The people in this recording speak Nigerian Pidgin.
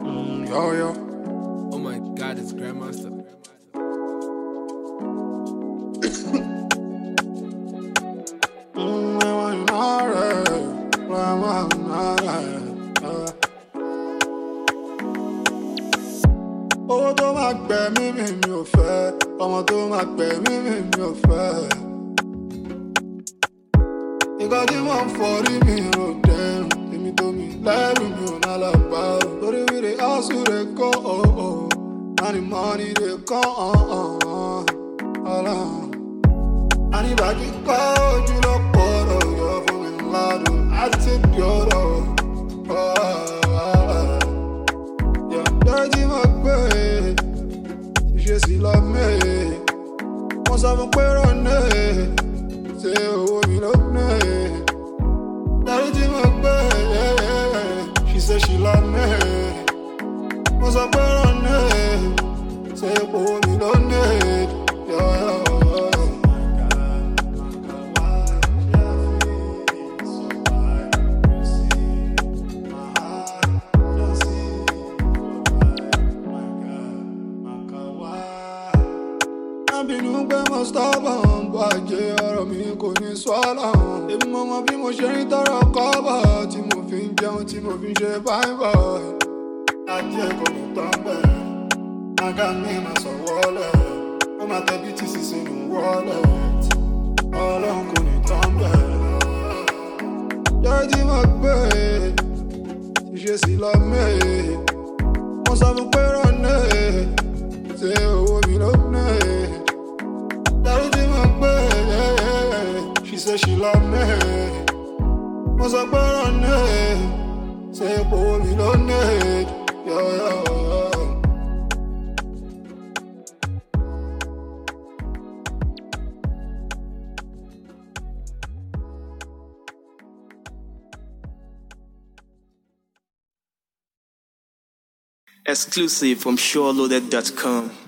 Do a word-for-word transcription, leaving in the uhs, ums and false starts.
Mm, yo, yo. Oh my god, it's Grandmaster. Mm, I want alright. I want alright. Owó tó máa gbẹ̀mí mi mi ò fẹ́, ọmọ tó máa gbẹ̀mí mi mi ò fẹ́. Ìgbà tí wọ́n ń forí mi rò dẹrùn, èmi tó mi lẹ́rù mi ò náà lọ bá o. Torí mi dey hustle dey go, oh, oh. Now the money dey come, uh, uh, uh. Ọlọ́run. Àníbàjì kọ́ ojú ló pọ̀rọ̀ yọ fún mi ládùn àti di ọ̀rọ̀. Jẹ́jí mo gbé ṣíṣe sí lọ mé. Mo sọ fún pé rọ̀nẹ́ ṣé owó mi ló né. Jẹ́jí mo gbé ṣíṣe sí lọ mé. Mo sọ pé rọ̀nẹ́ ṣé owó mi ló né. Bínú pé mo stubborn, bọ́ àjẹ́ ọ̀rọ̀ mi kò ní swallow. Èmi mo mọ bí mo ṣe ń tọrọ kọ́bọ̀, tí mo fi ń jẹun, tí mo fi ń ṣe fine boy. Láti ẹ̀kọ́ mi tán bẹ́ẹ̀, mága mi máa sọ wọ́lẹ̀. Ó máa tẹ́bí tí sì sínú wọ́lẹ̀. Ọlọ́run kò ní tán bẹ́ẹ̀. Jẹ́ tí mo gbé, ṣíṣe sí lọ mẹ́. Mo sọ fún pé rọ̀nẹ́, ṣé owó mi ló né. She said she love me. What's up, on it? Say, boy, we don't need. Yo, yo, yo. Exclusive from SureLoaded dot com.